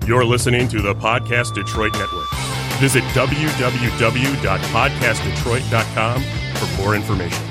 You're listening to the Podcast Detroit Network. Visit www.podcastdetroit.com for more information.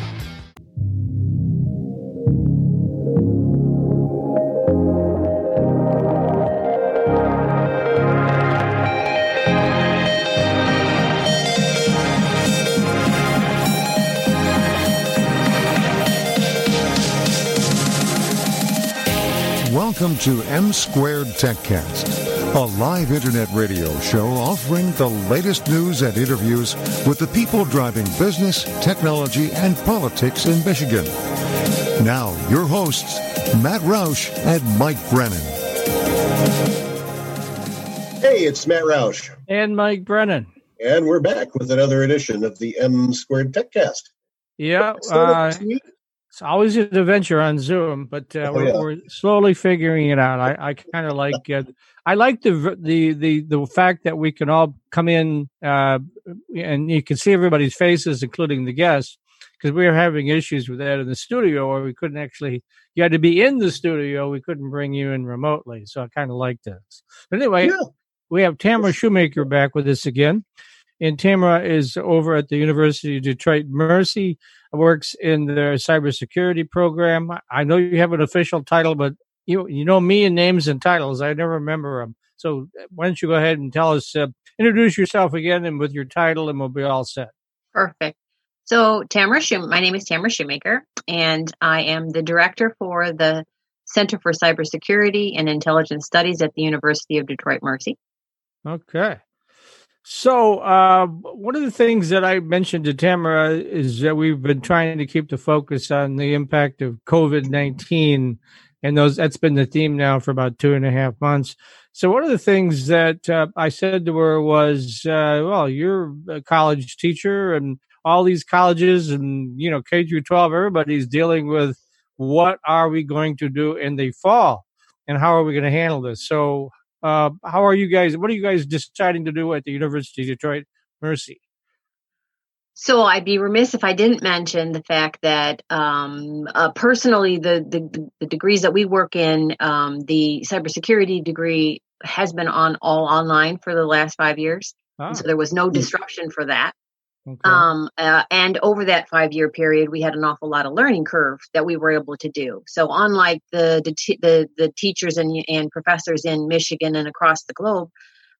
Welcome to M Squared TechCast, a live internet radio show offering the latest news and interviews with the people driving business, technology, and politics in Michigan. Now, your hosts, Matt Roush and Mike Brennan. Hey, it's Matt Roush. And Mike Brennan. And we're back with another edition of the M Squared TechCast. Yeah, it's always an adventure on Zoom, but we're slowly figuring it out. I kind of like I like the fact that we can all come in and you can see everybody's faces, including the guests, because we were having issues with that in the studio where we couldn't actually. You had to be in the studio. We couldn't bring you in remotely, so I kind of like this. But anyway, we have Tamara Shoemaker back with us again. And Tamara is over at the University of Detroit Mercy, works in their cybersecurity program. I know you have an official title, but you know me and names and titles. I never remember them. So why don't you go ahead and tell us, introduce yourself again and with your title, and we'll be all set. Perfect. So my name is Tamara Shoemaker, and I am the director for the Center for Cybersecurity and Intelligence Studies at the University of Detroit Mercy. Okay. So one of the things that I mentioned to Tamara is that we've been trying to keep the focus on the impact of COVID-19, and that's been the theme now for about 2.5 months. So one of the things that I said to her was, well, you're a college teacher, and all these colleges and, K through 12, everybody's dealing with what are we going to do in the fall, and how are we going to handle this? So how are you guys? What are you guys deciding to do at the University of Detroit Mercy? So I'd be remiss if I didn't mention the fact that personally, the degrees that we work in, the cybersecurity degree has been all online for the last 5 years. Oh. So there was no disruption for that. Okay. And over that 5-year period, we had an awful lot of learning curve that we were able to do. So unlike the teachers and professors in Michigan and across the globe,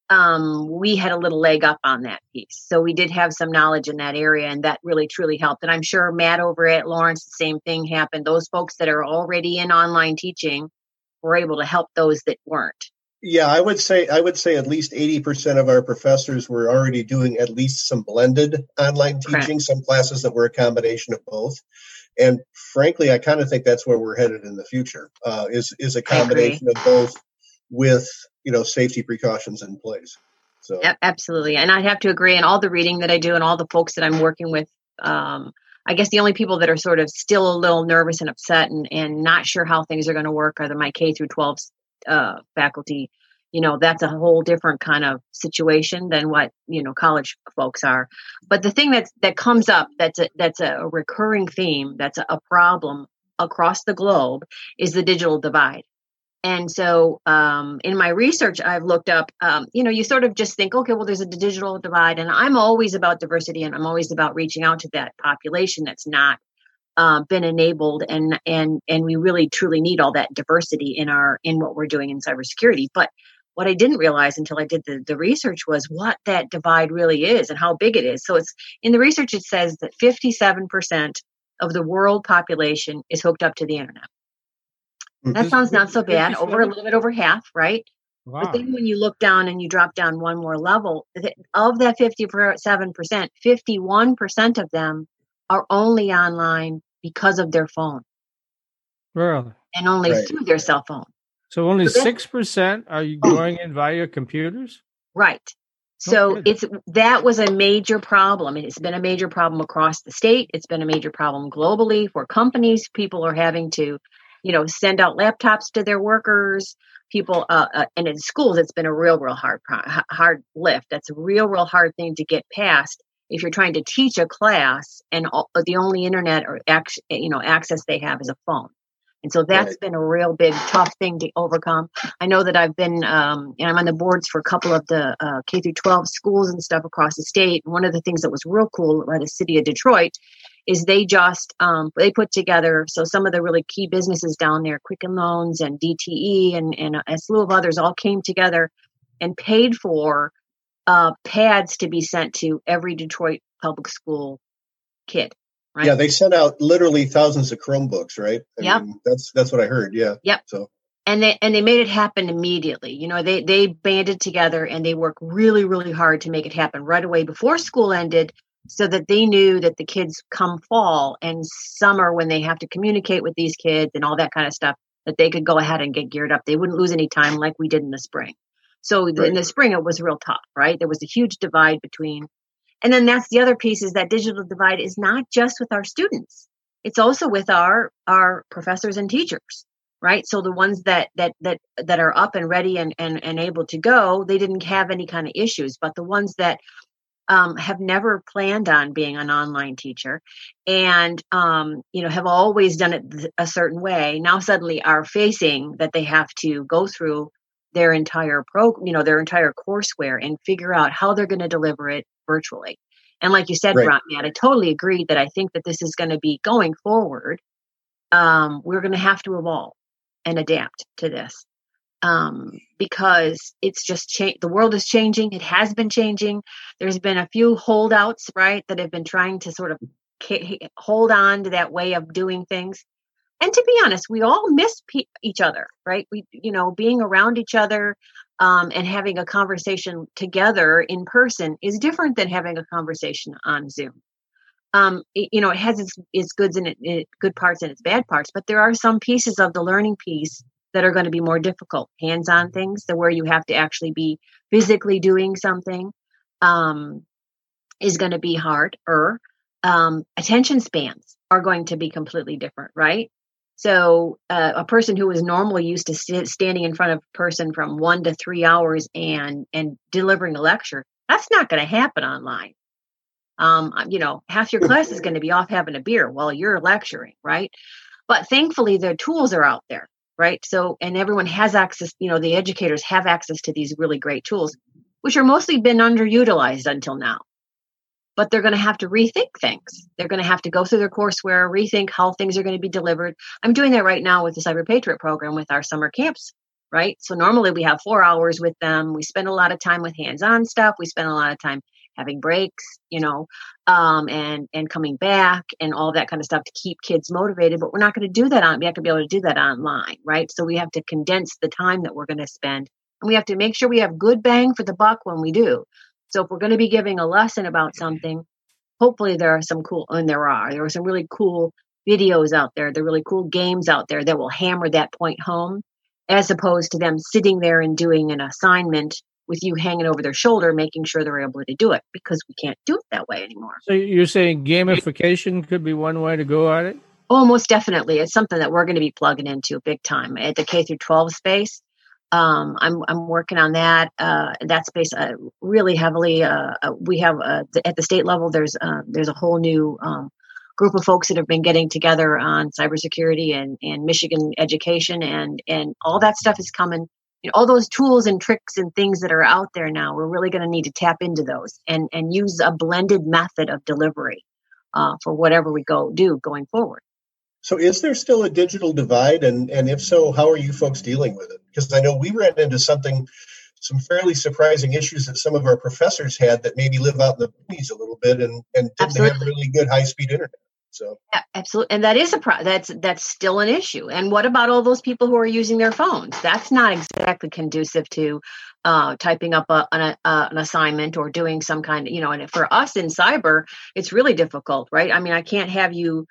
we had a little leg up on that piece. So we did have some knowledge in that area, and that really, truly helped. And I'm sure Matt over at Lawrence, the same thing happened. Those folks that are already in online teaching were able to help those that weren't. Yeah, I would say at least 80% of our professors were already doing at least some blended online teaching, correct. Some classes that were a combination of both. And frankly, I kind of think that's where we're headed in the future, is a combination of both with, safety precautions in place. So absolutely. And I have to agree. And all the reading that I do and all the folks that I'm working with, I guess the only people that are sort of still a little nervous and upset and not sure how things are going to work are my K through 12 faculty. That's a whole different kind of situation than what college folks are. But the thing that comes up that's a recurring theme, that's a problem across the globe, is the digital divide. And so in my research, I've looked up, you sort of just think, okay, well, there's a digital divide, and I'm always about diversity, and I'm always about reaching out to that population that's not been enabled, and we really truly need all that diversity in what we're doing in cybersecurity. But what I didn't realize until I did the research was what that divide really is and how big it is. So it's in the research, it says that 57% of the world population is hooked up to the internet. That sounds not so bad, a little bit over half, right? Wow. But then when you look down and you drop down one more level, of that 57%, 51% of them are only online because of their phone. Really? And only through their cell phone. So only 6% are you going in via computers? Right. So that was a major problem. It's been a major problem across the state. It's been a major problem globally for companies. People are having to, send out laptops to their workers. People, and in schools, it's been a real hard lift. That's a real hard thing to get past if you're trying to teach a class and the only internet or access they have is a phone. And so that's been a real big, tough thing to overcome. I know that I've been, and I'm on the boards for a couple of the K through 12 schools and stuff across the state. And one of the things that was real cool by the city of Detroit is they just, they put together, so some of the really key businesses down there, Quicken Loans and DTE and a slew of others all came together and paid for pads to be sent to every Detroit public school kid. Right? Yeah, they sent out literally thousands of Chromebooks, right? I mean, that's what I heard. Yeah. Yep. So. And they made it happen immediately. You know, they banded together and they worked really, really hard to make it happen right away before school ended, so that they knew that the kids come fall and summer, when they have to communicate with these kids and all that kind of stuff, that they could go ahead and get geared up. They wouldn't lose any time like we did in the spring. So in the spring, it was real tough, right? There was a huge divide between. And then that's the other piece, is that digital divide is not just with our students. It's also with our professors and teachers, right? So the ones that are up and ready and able to go, they didn't have any kind of issues. But the ones that have never planned on being an online teacher and, have always done it a certain way, now suddenly are facing that they have to go through their entire their entire courseware and figure out how they're going to deliver it virtually. And like you said, Matt, I totally agree that I think that this is going to be going forward. We're going to have to evolve and adapt to this because it's just the world is changing. It has been changing. There's been a few holdouts, right, that have been trying to sort of hold on to that way of doing things. And to be honest, we all miss each other, right? We, being around each other and having a conversation together in person is different than having a conversation on Zoom. It has its goods and good parts and its bad parts, but there are some pieces of the learning piece that are going to be more difficult. Hands-on things, where you have to actually be physically doing something, is going to be harder. Attention spans are going to be completely different, right? So a person who is normally used to standing in front of a person from 1 to 3 hours and delivering a lecture, that's not going to happen online. Half your class is going to be off having a beer while you're lecturing, right? But thankfully, the tools are out there, right? So, and everyone has access, the educators have access to these really great tools, which are mostly been underutilized until now. But they're going to have to rethink things. They're going to have to go through their courseware, rethink how things are going to be delivered. I'm doing that right now with the Cyber Patriot program with our summer camps, right? So normally we have 4 hours with them. We spend a lot of time with hands-on stuff. We spend a lot of time having breaks, and coming back and all that kind of stuff to keep kids motivated. But we're not going to do that we have to be able to do that online, right? So we have to condense the time that we're going to spend, and we have to make sure we have good bang for the buck when we do. So if we're going to be giving a lesson about something, hopefully there are some there are some really cool videos out there. There are really cool games out there that will hammer that point home, as opposed to them sitting there and doing an assignment with you hanging over their shoulder, making sure they're able to do it, because we can't do it that way anymore. So you're saying gamification could be one way to go at it? Oh, most definitely. It's something that we're going to be plugging into big time at the K through 12 space. I'm working on that space really heavily. We have at the state level, there's a whole new group of folks that have been getting together on cybersecurity and Michigan education, and all that stuff is coming. All those tools and tricks and things that are out there now, we're really going to need to tap into those and use a blended method of delivery for whatever we do going forward. So is there still a digital divide? And if so, how are you folks dealing with it? Because I know we ran into some fairly surprising issues that some of our professors had that maybe live out in the boonies a little bit and didn't have really good high-speed internet. So yeah, absolutely. And that is that's still an issue. And what about all those people who are using their phones? That's not exactly conducive to typing up an assignment or doing some kind of, and for us in cyber, it's really difficult, right? I mean, I can't have you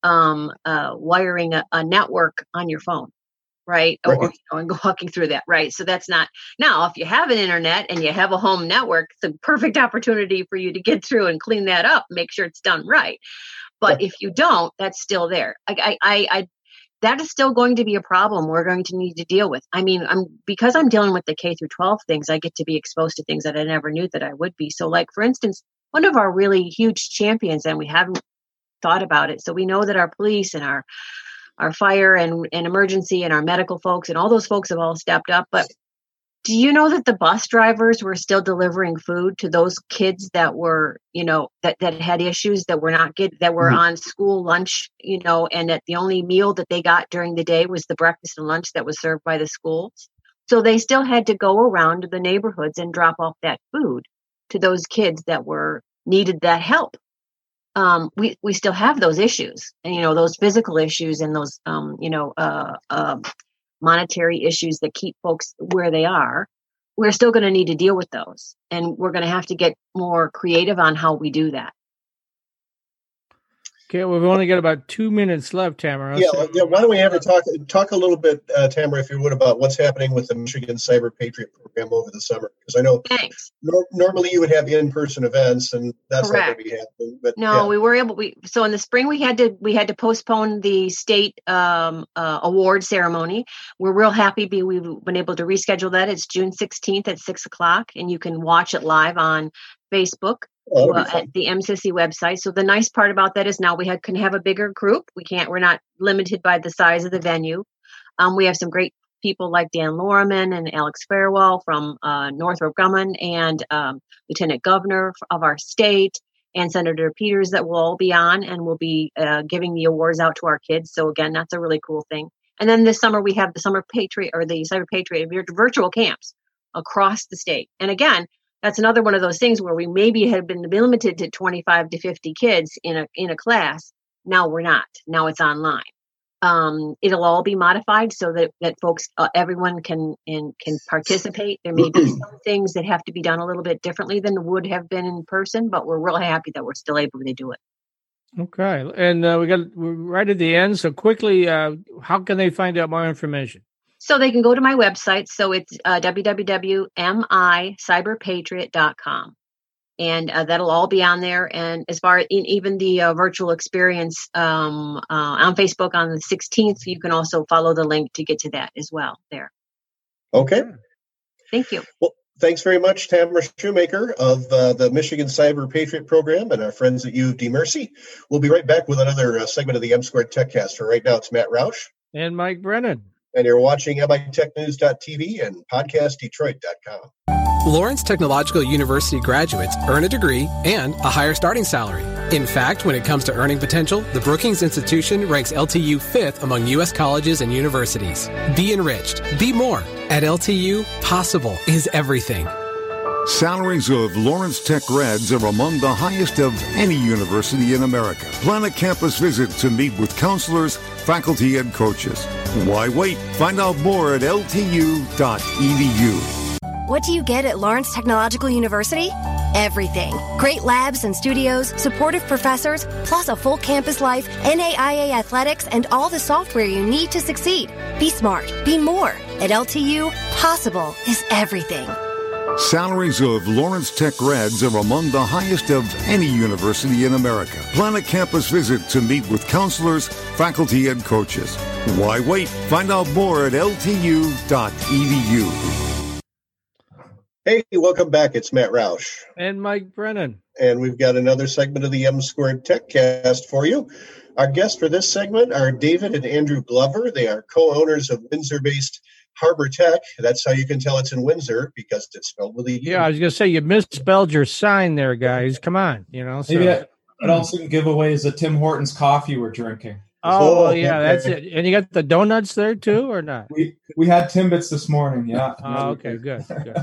wiring a network on your phone, right? Or walking through that, right? So that's not. Now, if you have an internet and you have a home network, it's a perfect opportunity for you to get through and clean that up, make sure it's done right. But if you don't, that's still there. That is still going to be a problem we're going to need to deal with. I mean, because I'm dealing with the K through 12 things, I get to be exposed to things that I never knew that I would be. So like, for instance, one of our really huge champions, and we haven't thought about it. So we know that our police and our our fire and emergency and our medical folks, and all those folks have all stepped up. But do you know that the bus drivers were still delivering food to those kids that were, that had issues, that were on school lunch, and that the only meal that they got during the day was the breakfast and lunch that was served by the schools? So they still had to go around to the neighborhoods and drop off that food to those kids that needed that help. We still have those issues, and those physical issues and those monetary issues that keep folks where they are. We're still going to need to deal with those, and we're going to have to get more creative on how we do that. Okay, we've only got about 2 minutes left, Tamara. Yeah. Why don't we have talk a little bit, Tamara, if you would, about what's happening with the Michigan Cyber Patriot program over the summer? Because I know normally you would have in-person events, and that's not going to be happening. But no, we were able. So in the spring we had to postpone the state award ceremony. We're real happy we've been able to reschedule that. It's June 16th at 6:00, and you can watch it live on Facebook. At the MCC website. So the nice part about that is now we can have a bigger group. We're not limited by the size of the venue. We have some great people like Dan Loriman and Alex Fairwell from Northrop Grumman, and Lieutenant Governor of our state, and Senator Peters that will all be on, and we'll be giving the awards out to our kids. So again, that's a really cool thing. And then this summer we have the Summer Patriot, or the Cyber Patriot virtual camps across the state. And again, that's another one of those things where we maybe had been limited to 25 to 50 kids in a class. Now we're not. Now it's online. It'll all be modified so that folks, everyone can participate. There may be some things that have to be done a little bit differently than would have been in person, but we're really happy that we're still able to do it. Okay, and we're right at the end. So quickly, how can they find out more information? So they can go to my website. So it's www.micyberpatriot.com. And that'll all be on there. And as far as even the virtual experience on Facebook on the 16th, you can also follow the link to get to that as well there. Okay. Thank you. Well, thanks very much, Tamara Shoemaker of the Michigan Cyber Patriot Program and our friends at U of D Mercy. We'll be right back with another segment of the M-Squared TechCast. For right now, it's Matt Roush. And Mike Brennan. And you're watching MITechNews.tv and PodcastDetroit.com. Lawrence Technological University graduates earn a degree and a higher starting salary. In fact, when it comes to earning potential, the Brookings Institution ranks LTU 5th among U.S. colleges and universities. Be enriched. Be more. At LTU, possible is everything. Salaries of Lawrence Tech grads are among the highest of any university in America. Plan a campus visit to meet with counselors, faculty, and coaches. Why wait? Find out more at ltu.edu. What do you get at Lawrence Technological University? Everything. Great labs and studios, supportive professors, plus a full campus life, NAIA athletics, and all the software you need to succeed. Be smart. Be more. At LTU, possible is everything. Salaries of Lawrence Tech grads are among the highest of any university in America. Plan a campus visit to meet with counselors, faculty, and coaches. Why wait? Find out more at ltu.edu. Hey, welcome back. It's Matt Roush. And Mike Brennan. And we've got another segment of the M-Squared TechCast for you. Our guests for this segment are David and Andrew Glover. They are co-owners of Windsor-based Harbor Tech. That's how you can tell it's in Windsor, because it's spelled with a U. Yeah, I was going to say, you misspelled your sign there, guys. Come on, So. Maybe it also can give away is a Tim Hortons coffee we're drinking. Oh, yeah, that's it. And you got the donuts there too, or not? We had Timbits this morning, yeah. Oh, okay, good.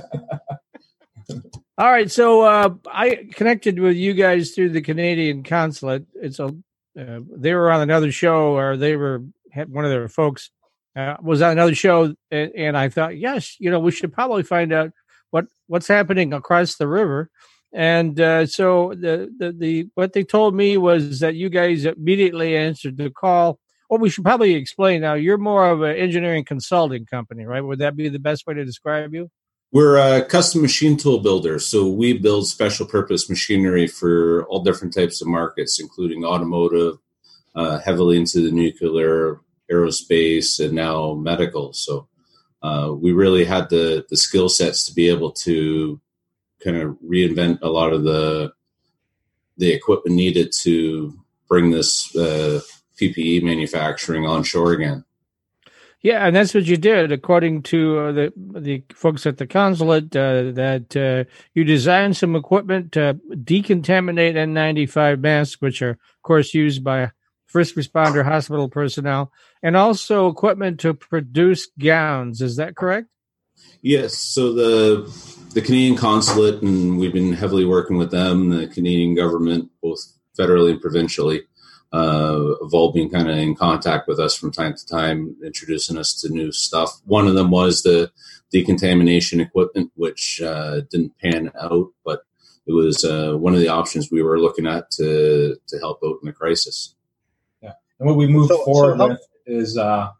All right, so I connected with you guys through the Canadian consulate. They were on another show, or one of their folks was on another show, and I thought, yes, we should probably find out what's happening across the river. And so the what they told me was that you guys immediately answered the call. Well, we should probably explain now. You're more of an engineering consulting company, right? Would that be the best way to describe you? We're a custom machine tool builder, so we build special purpose machinery for all different types of markets, including automotive, heavily into the nuclear, aerospace, and now medical. So we really had the skill sets to be able to kind of reinvent a lot of the equipment needed to bring this PPE manufacturing onshore again. Yeah, and that's what you did, according to the folks at the consulate, that you designed some equipment to decontaminate N95 masks, which are, of course, used by first responder hospital personnel, and also equipment to produce gowns. Is that correct? Yes. So the Canadian consulate, and we've been heavily working with them, the Canadian government, both federally and provincially, have all been kind of in contact with us from time to time, introducing us to new stuff. One of them was the decontamination equipment, which didn't pan out, but it was one of the options we were looking at to help out in the crisis. Yeah, and what we moved forward with is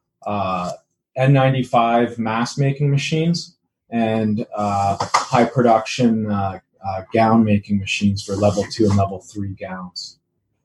N95 mask making machines and high production gown making machines for level 2 and level 3 gowns.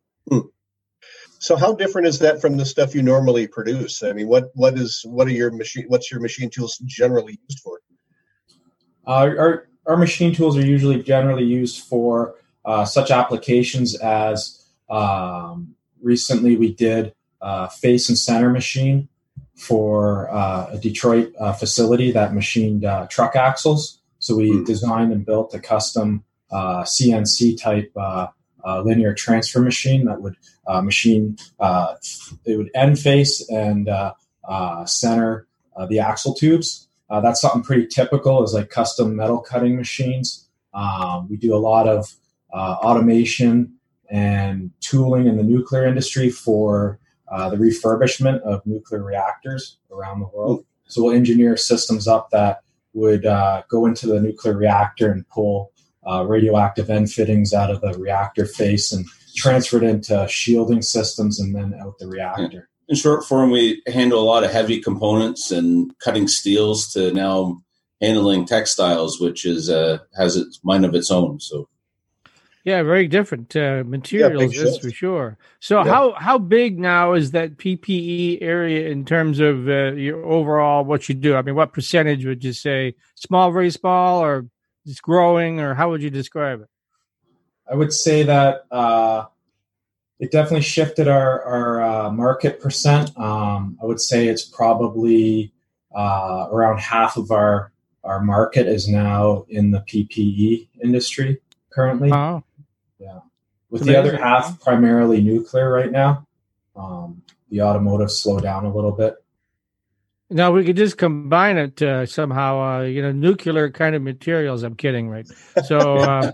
So how different is that from the stuff you normally produce? I mean, what's your machine tools generally used for? Our machine tools are usually generally used for such applications as recently we did a face and center machine for a Detroit facility that machined truck axles. So we designed and built a custom CNC type linear transfer machine that would machine, it would end face and center the axle tubes. That's something pretty typical is like custom metal cutting machines. We do a lot of automation and tooling in the nuclear industry for the refurbishment of nuclear reactors around the world. So we'll engineer systems up that would go into the nuclear reactor and pull radioactive end fittings out of the reactor face and transfer it into shielding systems and then out the reactor. In short form, we handle a lot of heavy components and cutting steels to now handling textiles, which is has its mind of its own. So, yeah, very different materials, that's for sure. So, how big now is that PPE area in terms of your overall what you do? I mean, what percentage would you say? Small, very small, or it's growing, or how would you describe it? I would say that it definitely shifted our market percent. I would say it's probably around half of our market is now in the PPE industry currently. Oh. Yeah, with the other half primarily nuclear right now. The automotive slowed down a little bit. Now we could just combine it somehow. Nuclear kind of materials. I'm kidding, right? So,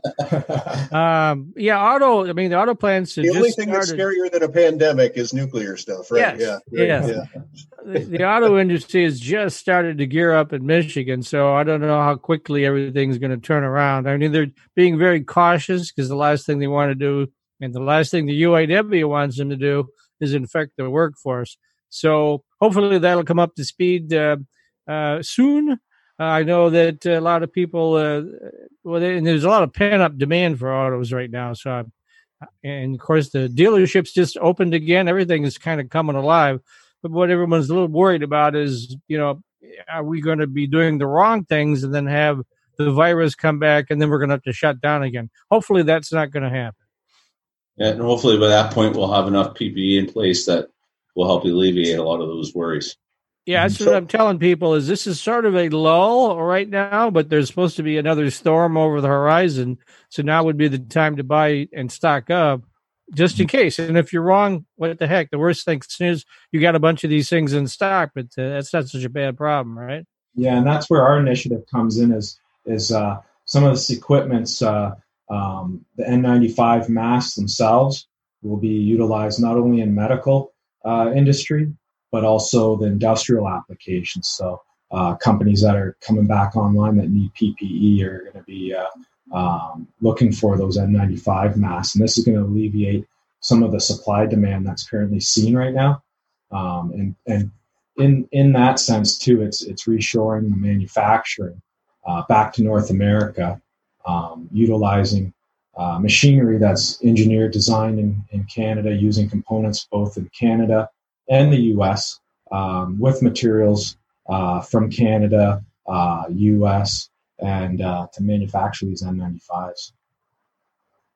auto. I mean, the auto plants. The only thing that's scarier than a pandemic is nuclear stuff, right? Yes. Yeah. The auto industry has just started to gear up in Michigan, so I don't know how quickly everything's going to turn around. I mean, they're being very cautious because the last thing they want to do, and the last thing the UAW wants them to do, is infect the workforce. So hopefully that'll come up to speed soon. I know that a lot of people, and there's a lot of pent-up demand for autos right now. So, and of course, the dealerships just opened again. Everything is kind of coming alive. But what everyone's a little worried about is, are we going to be doing the wrong things and then have the virus come back and then we're going to have to shut down again? Hopefully that's not going to happen. Yeah, and hopefully by that point we'll have enough PPE in place that will help alleviate a lot of those worries. Yeah, that's what I'm telling people is this is sort of a lull right now, but there's supposed to be another storm over the horizon. So now would be the time to buy and stock up just in case. And if you're wrong, what the heck? The worst thing is you got a bunch of these things in stock, but that's not such a bad problem, right? Yeah, and that's where our initiative comes in is some of this equipment's the N95 masks themselves will be utilized not only in medical industry, but also the industrial applications. So companies that are coming back online that need PPE are going to be looking for those N95 masks. And this is going to alleviate some of the supply demand that's currently seen right now. And in that sense, too, it's reshoring the manufacturing back to North America, utilizing machinery that's engineered, designed in Canada, using components both in Canada and the U.S. With materials from Canada, U.S., and to manufacture these N95s.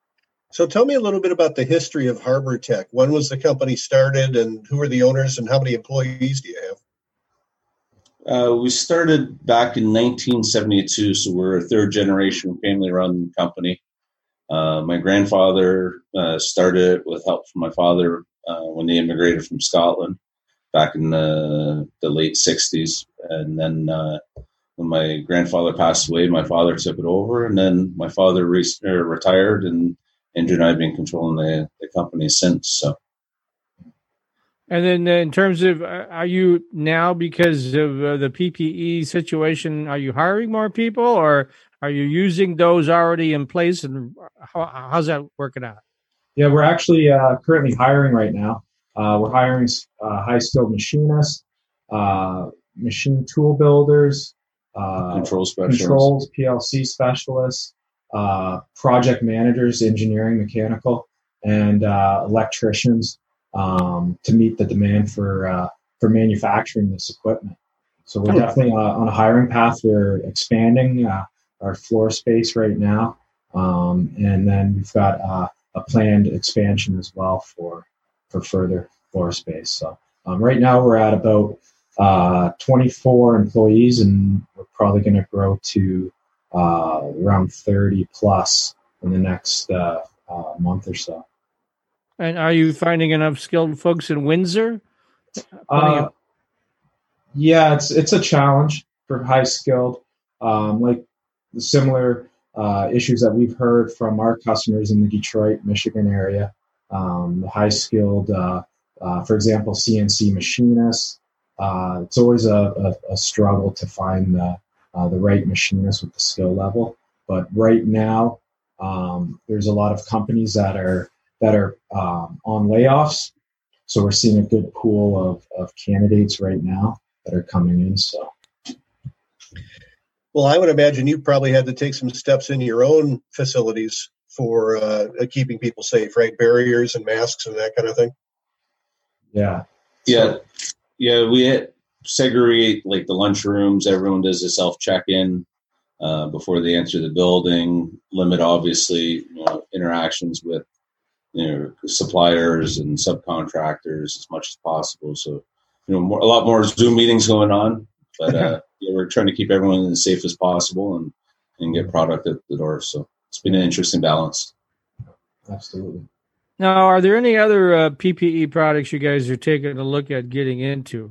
So tell me a little bit about the history of Harbor Tech. When was the company started, and who are the owners, and how many employees do you have? We started back in 1972, so we're a third-generation family-run company. My grandfather started with help from my father when they immigrated from Scotland back in the late 60s. And then when my grandfather passed away, my father took it over, and then my father retired, and Andrew and I have been controlling the company since. So. And then in terms of, are you now, because of the PPE situation, are you hiring more people, or are you using those already in place, and how's that working out? Yeah, we're actually currently hiring right now. We're hiring high-skilled machinists, machine tool builders, controls, PLC specialists, project managers, engineering, mechanical, and electricians to meet the demand for manufacturing this equipment. So we're definitely on a hiring path. We're expanding our floor space right now, and then we've got a planned expansion as well for further floor space. So right now we're at about 24 employees, and we're probably going to grow to around 30 plus in the next month or so. And are you finding enough skilled folks in Windsor? Yeah, it's a challenge for high skilled, like the similar issues that we've heard from our customers in the Detroit, Michigan area. The high skilled, for example, CNC machinists. It's always a struggle to find the right machinist with the skill level. But right now, there's a lot of companies that are on layoffs. So we're seeing a good pool of candidates right now that are coming in. So, well, I would imagine you probably had to take some steps in your own facilities for keeping people safe, right? Barriers and masks and that kind of thing. Yeah. We segregate like the lunch rooms. Everyone does a self check-in before they enter the building. Limit obviously interactions with suppliers and subcontractors as much as possible. So a lot more Zoom meetings going on, but we're trying to keep everyone as safe as possible and get product at the door. So it's been an interesting balance. Absolutely. Now, are there any other PPE products you guys are taking a look at getting into?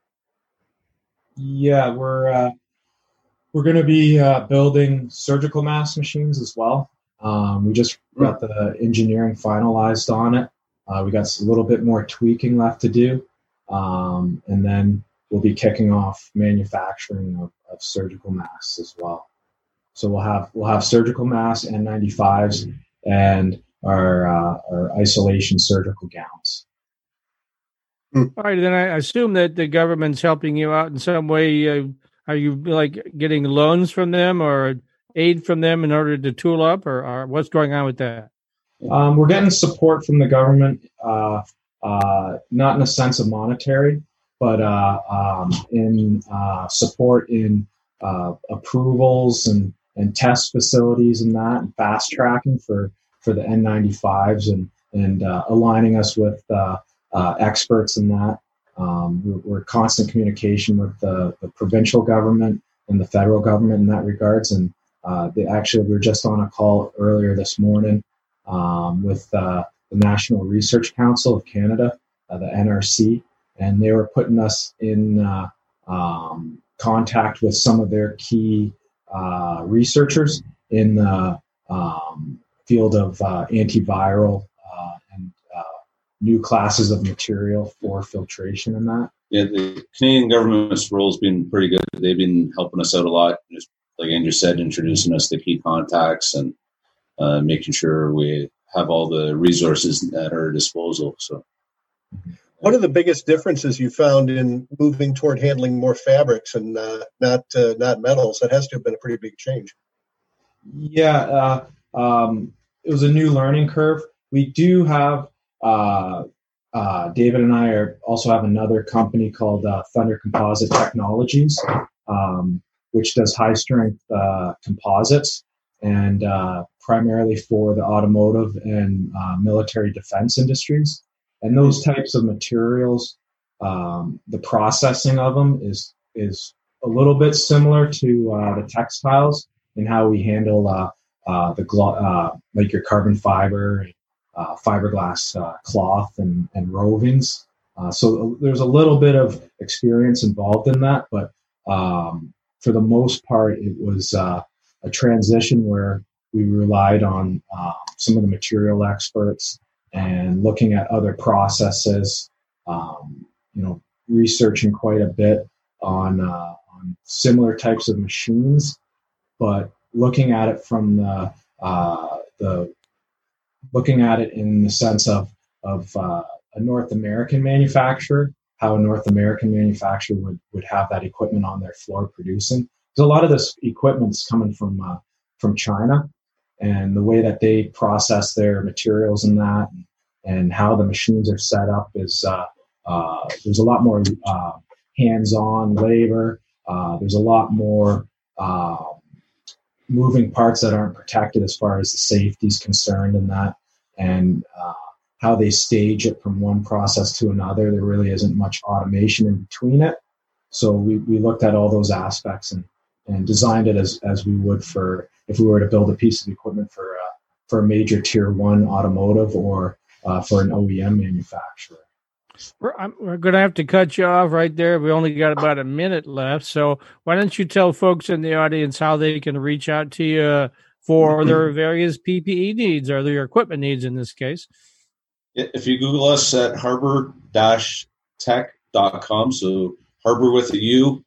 Yeah, we're going to be building surgical mask machines as well. We just got the engineering finalized on it. We got a little bit more tweaking left to do, and then we'll be kicking off manufacturing of surgical masks as well. So we'll have surgical masks, N95s, and our isolation surgical gowns. All right, then I assume that the government's helping you out in some way. Are you getting loans from them or aid from them in order to tool up, or what's going on with that? We're getting support from the government, not in a sense of monetary, but in support in approvals and test facilities and that, and fast tracking for the N95s and aligning us with experts in that. We're in constant communication with the provincial government and the federal government in that regards. And we were just on a call earlier this morning with the National Research Council of Canada, the NRC, and they were putting us in contact with some of their key researchers in the field of antiviral and new classes of material for filtration and that. Yeah, the Canadian government's role has been pretty good. They've been helping us out a lot, just like Andrew said, introducing us to key contacts and making sure we have all the resources at our disposal. So, what are the biggest differences you found in moving toward handling more fabrics and not metals? That has to have been a pretty big change. Yeah, it was a new learning curve. We do have David and I also have another company called Thunder Composite Technologies, which does high strength composites. and primarily for the automotive and military defense industries. And those types of materials, the processing of them is a little bit similar to the textiles in how we handle like your carbon fiber, fiberglass cloth, and rovings. So there's a little bit of experience involved in that, but for the most part, it was a transition where we relied on some of the material experts and looking at other processes, researching quite a bit on similar types of machines, but looking at it from looking at it in the sense of a North American manufacturer, how a North American manufacturer would have that equipment on their floor producing. So a lot of this equipment's coming from China, and the way that they process their materials and that, and how the machines are set up is there's a lot more hands-on labor. There's a lot more moving parts that aren't protected as far as the safety is concerned, and that, and how they stage it from one process to another. There really isn't much automation in between it. So we looked at all those aspects and designed it as we would for if we were to build a piece of equipment for a major tier 1 automotive or for an OEM manufacturer. We're going to have to cut you off right there. We only got about a minute left. So why don't you tell folks in the audience how they can reach out to you for their various PPE needs or their equipment needs in this case? If you Google us at harbor-tech.com, so harbor with a U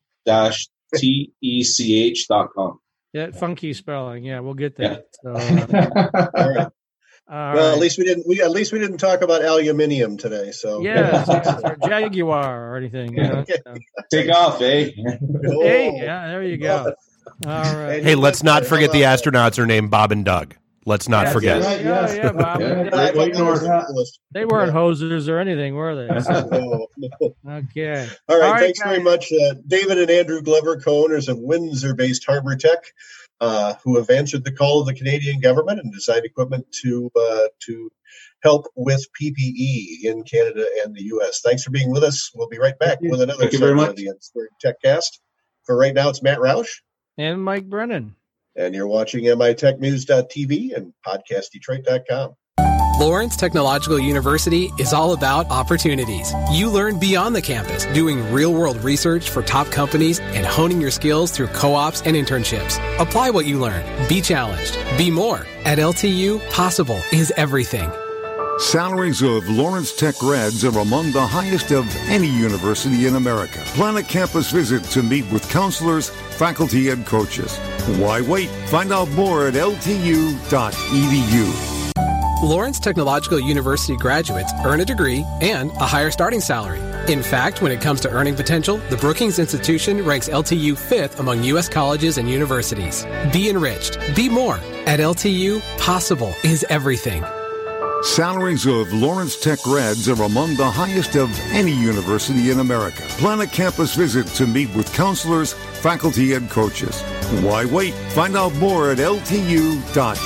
-tech.com. Yeah, funky spelling. Yeah, we'll get that. Yeah. So, all right. Well, at least we didn't talk about aluminium today. So or Jaguar or anything. Take off, eh? Hey, yeah, there you go. All right. Hey, let's not forget the astronauts are named Bob and Doug. Let's not forget. Yeah, Bob. They weren't hosers or anything, were they? Okay. All right. Thanks very much, David and Andrew Glover, co-owners of Windsor-based Harbor Tech, who have answered the call of the Canadian government and designed equipment to help with PPE in Canada and the U.S. Thanks for being with us. We'll be right back with another segment of the M² TechCast. For right now, it's Matt Roush and Mike Brennan. And you're watching mitechnews.tv and podcastdetroit.com. Lawrence Technological University is all about opportunities. You learn beyond the campus, doing real-world research for top companies and honing your skills through co-ops and internships. Apply what you learn. Be challenged. Be more. At LTU, possible is everything. Salaries of Lawrence Tech grads are among the highest of any university in America. Plan a campus visit to meet with counselors, faculty, and coaches. Why wait? Find out more at ltu.edu. Lawrence Technological University graduates earn a degree and a higher starting salary. In fact, when it comes to earning potential, the Brookings Institution ranks LTU 5th among U.S. colleges and universities. Be enriched. Be more. At LTU, possible is everything. Salaries of Lawrence Tech grads are among the highest of any university in America. Plan a campus visit to meet with counselors, faculty, and coaches. Why wait? Find out more at ltu.edu.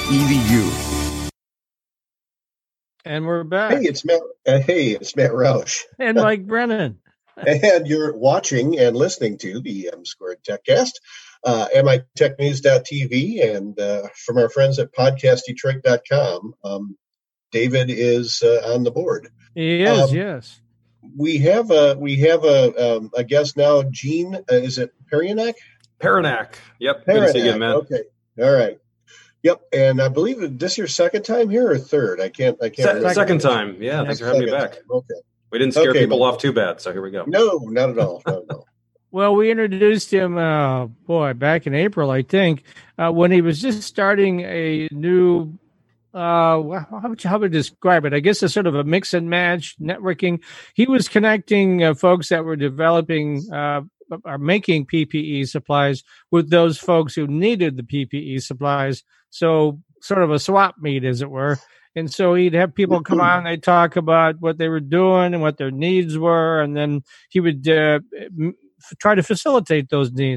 And we're back. Hey, it's Matt Roush. And Mike Brennan. And you're watching and listening to the M² TechCast, mitechnews.tv, and from our friends at podcastdetroit.com. David is on the board. He is, yes. We have a guest now, Gene. Is it Perinac? Perinac. Yep. Perinac. Good to see you again, man. Okay. All right. Yep. And I believe this your second time here or third? I can't remember. Second time. Yeah. Thanks for having me back. Okay. We didn't scare people off too bad, so here we go. No, not at all. Not at all. Well, we introduced him, back in April, I think, when he was just starting a new. How would you describe it? I guess it's sort of a mix and match networking. He was connecting folks that were developing are making PPE supplies with those folks who needed the PPE supplies. So sort of a swap meet, as it were. And so he'd have people come on, they'd talk about what they were doing and what their needs were. And then he would try to facilitate those needs.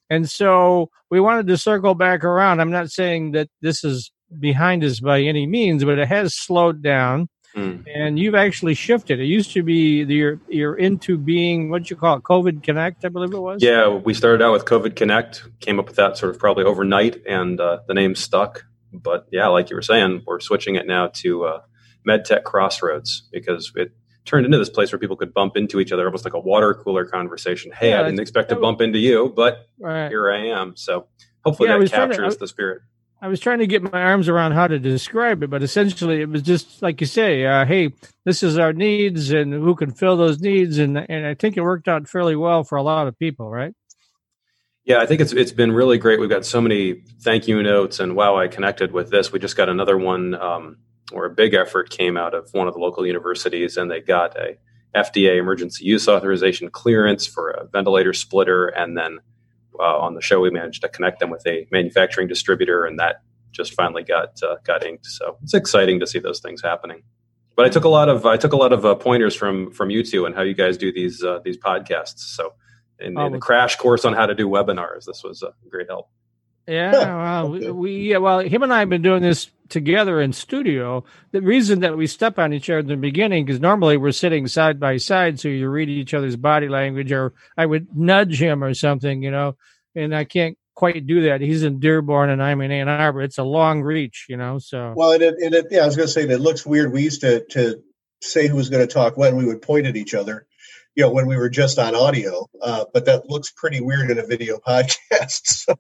And so we wanted to circle back around. I'm not saying that this is behind us by any means, but it has slowed down. And you've actually shifted. It used to be you're into being, what you call it, COVID Connect, I believe it was? Yeah, we started out with COVID Connect, came up with that sort of probably overnight, and the name stuck. But yeah, like you were saying, we're switching it now to MedTech Crossroads, because it turned into this place where people could bump into each other, almost like a water cooler conversation. Hey, I didn't expect to bump into you, but here I am. So hopefully that captures the spirit. I was trying to get my arms around how to describe it, but essentially it was just like you say, hey, this is our needs and who can fill those needs. And I think it worked out fairly well for a lot of people, right? Yeah, I think it's been really great. We've got so many thank you notes, and wow, I connected with this. We just got another one where a big effort came out of one of the local universities, and they got a FDA emergency use authorization clearance for a ventilator splitter, and then on the show, we managed to connect them with a manufacturing distributor, and that just finally got inked. So it's exciting to see those things happening. But I took a lot of pointers from you two and how you guys do these podcasts. So in the crash course on how to do webinars, this was a great help. Yeah, well, him and I have been doing this together in studio. The reason that we step on each other in the beginning, because normally we're sitting side by side, so you read each other's body language, or I would nudge him or something, and I can't quite do that. He's in Dearborn and I'm in Ann Arbor. It's a long reach, so. Well, I was going to say that it looks weird. We used to say who was going to talk when. We would point at each other, when we were just on audio, but that looks pretty weird in a video podcast. So,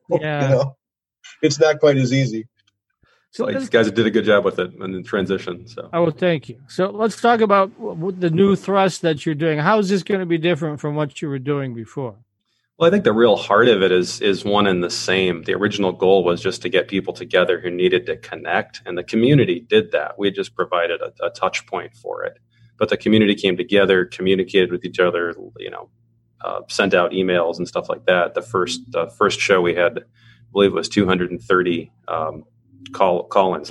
it's not quite as easy. So these guys did a good job with it in the transition. So, thank you. So let's talk about the new thrust that you're doing. How is this going to be different from what you were doing before? Well, I think the real heart of it is one and the same. The original goal was just to get people together who needed to connect, and the community did that. We just provided a touch point for it. But the community came together, communicated with each other, sent out emails and stuff like that. The first show we had, I believe it was 230 live call-ins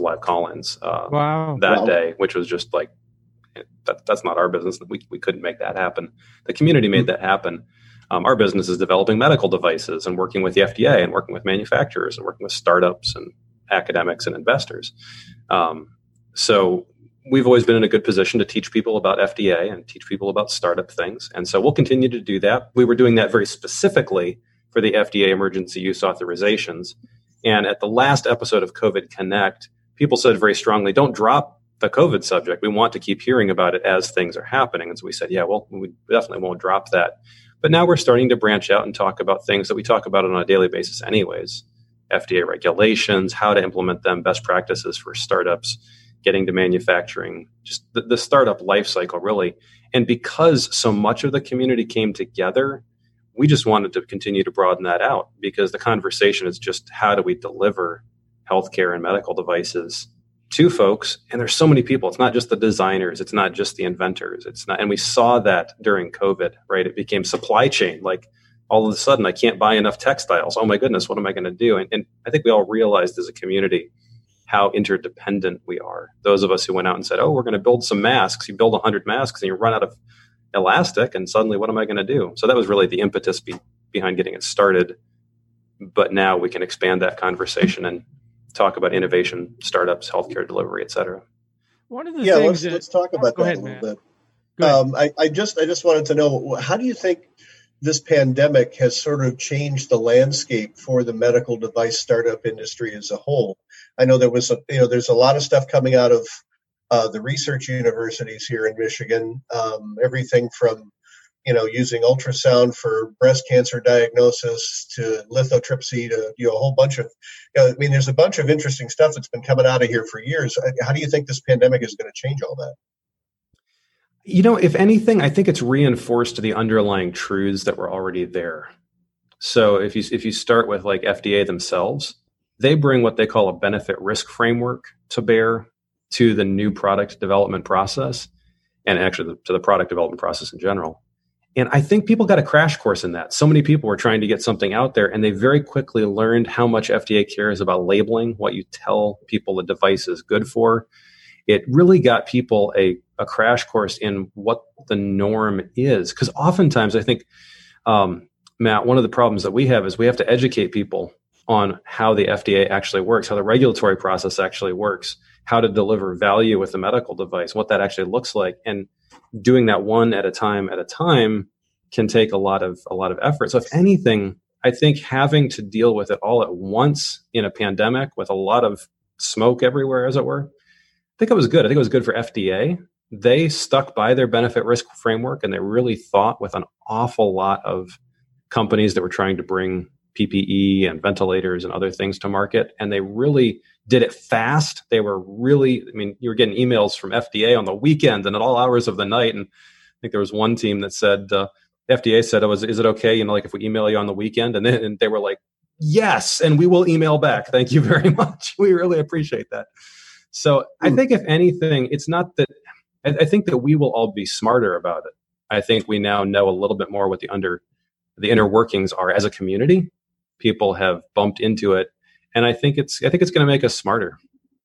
that day, which was just like, that's not our business. We couldn't make that happen. The community made that happen. Our business is developing medical devices and working with the FDA and working with manufacturers and working with startups and academics and investors. So we've always been in a good position to teach people about FDA and teach people about startup things. And so we'll continue to do that. We were doing that very specifically for the FDA emergency use authorizations. And at the last episode of COVID Connect, people said very strongly, don't drop the COVID subject. We want to keep hearing about it as things are happening. And so we said, we definitely won't drop that. But now we're starting to branch out and talk about things that we talk about on a daily basis anyways. FDA regulations, how to implement them, best practices for startups, getting to manufacturing, just the startup life cycle, really. And because so much of the community came together, we just wanted to continue to broaden that out, because the conversation is just how do we deliver healthcare and medical devices to folks? And there's so many people. It's not just the designers. It's not just the inventors. And we saw that during COVID, right? It became supply chain. Like all of a sudden, I can't buy enough textiles. Oh my goodness, what am I going to do? And I think we all realized as a community how interdependent we are. Those of us who went out and said, we're going to build some masks. You build 100 masks and you run out of elastic, and suddenly what am I going to do? So that was really the impetus behind getting it started. But now we can expand that conversation and talk about innovation, startups, healthcare delivery, et cetera. One of the things let's talk about that a little bit. I just wanted to know, how do you think this pandemic has sort of changed the landscape for the medical device startup industry as a whole? I know there's a lot of stuff coming out of the research universities here in Michigan, everything from using ultrasound for breast cancer diagnosis to lithotripsy to a whole bunch of, there's a bunch of interesting stuff that's been coming out of here for years. How do you think this pandemic is going to change all that? If anything, I think it's reinforced the underlying truths that were already there. So if you start with like FDA themselves, they bring what they call a benefit risk framework to bear to the new product development process, and actually to the product development process in general. And I think people got a crash course in that. So many people were trying to get something out there, and they very quickly learned how much FDA cares about labeling, what you tell people the device is good for. It really got people a crash course in what the norm is. Because oftentimes I think Matt, one of the problems that we have is we have to educate people on how the FDA actually works, how the regulatory process actually works, how to deliver value with a medical device, what that actually looks like. And doing that one at a time can take a lot of effort. So if anything, I think having to deal with it all at once in a pandemic with a lot of smoke everywhere, as it were, I think it was good. I think it was good for FDA. They stuck by their benefit risk framework, and they really thought with an awful lot of companies that were trying to bring PPE and ventilators and other things to market. And they really did it fast. They were really, you were getting emails from FDA on the weekend and at all hours of the night. And I think there was one team that said, FDA said, is it okay, like if we email you on the weekend? And they were like, yes, and we will email back. Thank you very much. We really appreciate that. So I think if anything, it's not that, I think that we will all be smarter about it. I think we now know a little bit more what the inner workings are as a community. People have bumped into it, and I think it's going to make us smarter.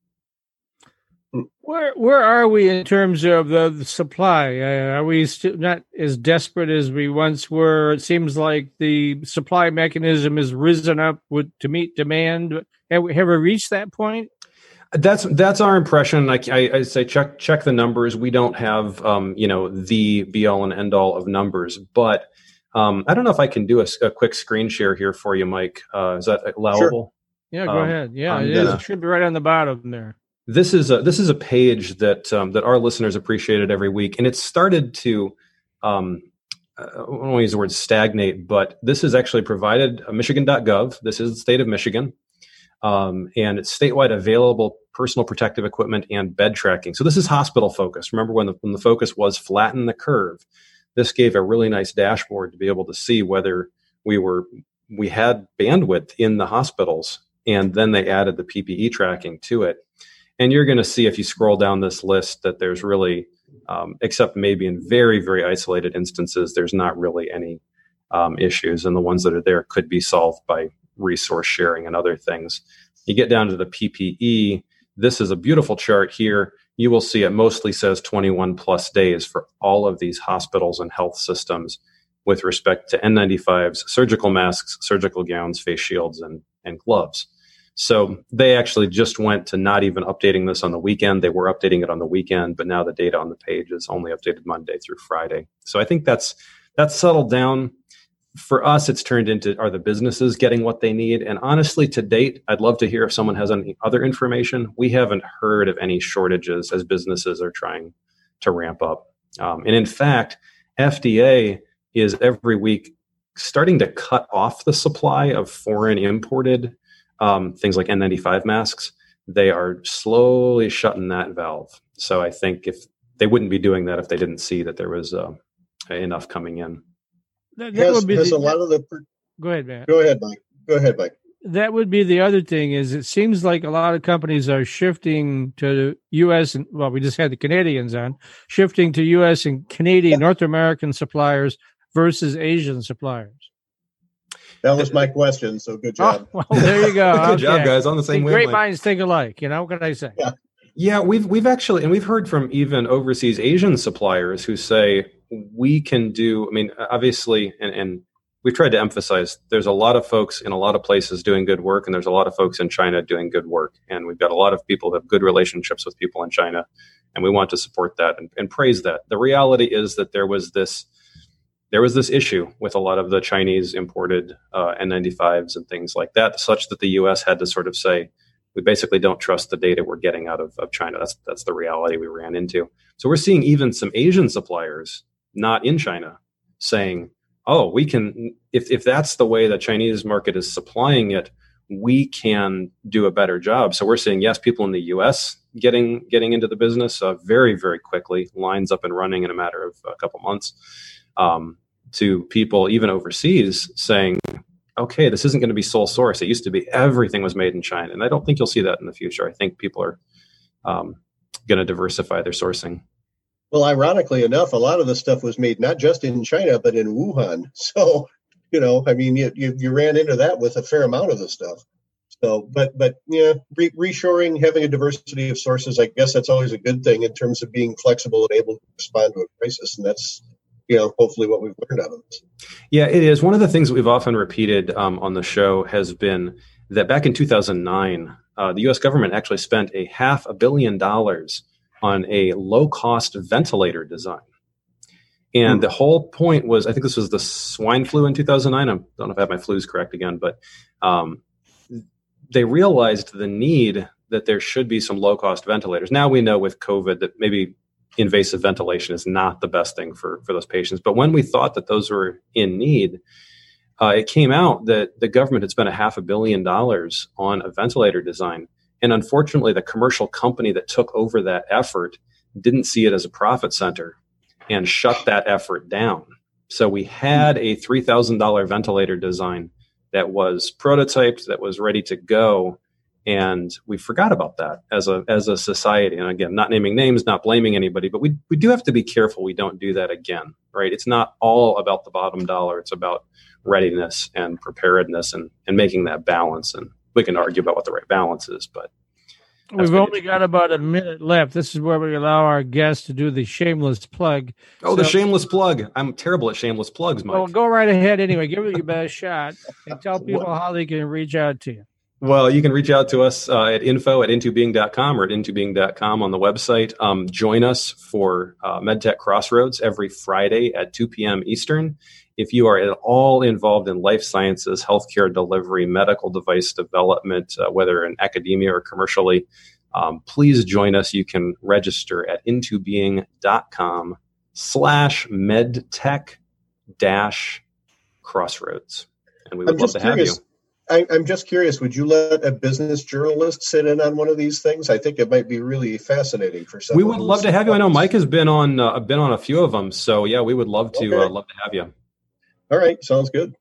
Where are we in terms of the supply? Are we still not as desperate as we once were? It seems like the supply mechanism has risen up to meet demand. Have we reached that point? That's our impression. I say check the numbers. We don't have the be all and end all of numbers, but I don't know if I can do a quick screen share here for you, Mike. Is that allowable? Sure. Yeah, go ahead. Yeah, it is. It should be right on the bottom there. This is a page that our listeners appreciated every week, and it started to I don't want to use the word stagnate, but this is actually provided Michigan.gov. This is the state of Michigan, and it's statewide available personal protective equipment and bed tracking. So this is hospital focused. Remember when the focus was flatten the curve. This gave a really nice dashboard to be able to see whether we had bandwidth in the hospitals, and then they added the PPE tracking to it. And you're going to see if you scroll down this list that there's really, except maybe in very, very isolated instances, there's not really any issues. And the ones that are there could be solved by resource sharing and other things. You get down to the PPE. This is a beautiful chart here. You will see it mostly says 21 plus days for all of these hospitals and health systems with respect to N95s, surgical masks, surgical gowns, face shields, and gloves. So they actually just went to not even updating this on the weekend. They were updating it on the weekend, but now the data on the page is only updated Monday through Friday. So I think that's settled down. For us, it's turned into, are the businesses getting what they need? And honestly, to date, I'd love to hear if someone has any other information. We haven't heard of any shortages as businesses are trying to ramp up. And in fact, FDA is every week starting to cut off the supply of foreign imported things like N95 masks. They are slowly shutting that valve. So I think if they wouldn't be doing that if they didn't see that there was enough coming in. Has a lot of the. Go ahead, man. Go ahead, Mike. That would be the other thing. Is it seems like a lot of companies are shifting to U.S. and we just had the Canadians on shifting to U.S. and Canadian North American suppliers versus Asian suppliers. That was my question. So good job. Oh, well, there you go. Good job, guys. On the same wavelength. Great minds think alike. What can I say? Yeah, we've actually, and we've heard from even overseas Asian suppliers who say we can do. Obviously, and we've tried to emphasize there's a lot of folks in a lot of places doing good work, and there's a lot of folks in China doing good work, and we've got a lot of people who have good relationships with people in China, and we want to support that and praise that. The reality is that there was this issue with a lot of the Chinese imported N95s and things like that, such that the U.S. had to sort of say, we basically don't trust the data we're getting out of China. That's the reality we ran into. So we're seeing even some Asian suppliers, not in China, saying, oh, we can, if that's the way the Chinese market is supplying it, we can do a better job. So we're seeing, yes, people in the U.S. getting into the business very, very quickly, lines up and running in a matter of a couple months. To people even overseas saying, okay, this isn't going to be sole source. It used to be everything was made in China. And I don't think you'll see that in the future. I think people are going to diversify their sourcing. Well, ironically enough, a lot of the stuff was made not just in China, but in Wuhan. So, you ran into that with a fair amount of the stuff. So, but reshoring, having a diversity of sources, I guess that's always a good thing in terms of being flexible and able to respond to a crisis. And that's hopefully what we've learned out of this. Yeah, it is. One of the things that we've often repeated on the show has been that back in 2009, the U.S. government actually spent $500 million on a low-cost ventilator design. And the whole point was, I think this was the swine flu in 2009. I don't know if I have my flus correct again, but they realized the need that there should be some low-cost ventilators. Now we know with COVID that maybe invasive ventilation is not the best thing for those patients. But when we thought that those were in need, it came out that the government had spent $500 million on a ventilator design. And unfortunately, the commercial company that took over that effort didn't see it as a profit center and shut that effort down. So we had a $3,000 ventilator design that was prototyped, that was ready to go. And we forgot about that as a society. And again, not naming names, not blaming anybody, but we do have to be careful we don't do that again, right? It's not all about the bottom dollar. It's about readiness and preparedness and making that balance. And we can argue about what the right balance is, but we've only got about a minute left. This is where we allow our guests to do the shameless plug. Oh, the shameless plug. I'm terrible at shameless plugs, Mike. Well, go right ahead anyway. Give it your best shot and tell people how they can reach out to you. Well, you can reach out to us at info@intobeing.com or at intobeing.com on the website. Join us for MedTech Crossroads every Friday at 2 p.m. Eastern. If you are at all involved in life sciences, healthcare delivery, medical device development, whether in academia or commercially, please join us. You can register at intobeing.com/medtech-crossroads. And we would love to have you. I'm just curious, would you let a business journalist sit in on one of these things? I think it might be really fascinating for someone. We would love to have you. I know Mike has been on a few of them. So yeah, we would love to have you. All right. Sounds good.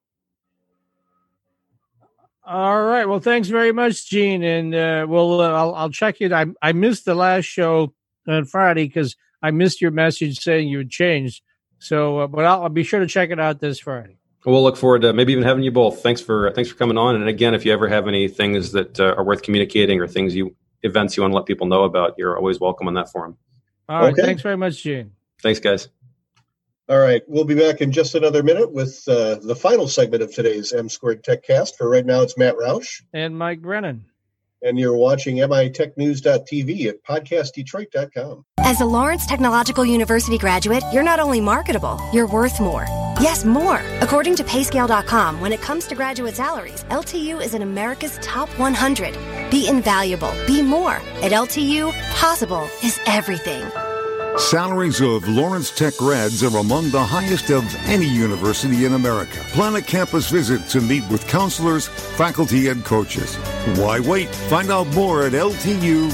All right. Well, thanks very much, Gene. And I'll check it. I missed the last show on Friday because I missed your message saying you had changed. So, but I'll be sure to check it out this Friday. We'll look forward to maybe even having you both. Thanks for coming on. And again, if you ever have any things that are worth communicating or events you want to let people know about, you're always welcome on that forum. All right. Thanks very much, Gene. Thanks, guys. All right. We'll be back in just another minute with the final segment of today's M2 TechCast. For right now, it's Matt Roush. And Mike Brennan. And you're watching mitechnews.tv at podcastdetroit.com. As a Lawrence Technological University graduate, you're not only marketable, you're worth more. Yes, more. According to Payscale.com, when it comes to graduate salaries, LTU is in America's top 100. Be invaluable. Be more. At LTU, possible is everything. Salaries of Lawrence Tech grads are among the highest of any university in America. Plan a campus visit to meet with counselors, faculty, and coaches. Why wait? Find out more at ltu.edu.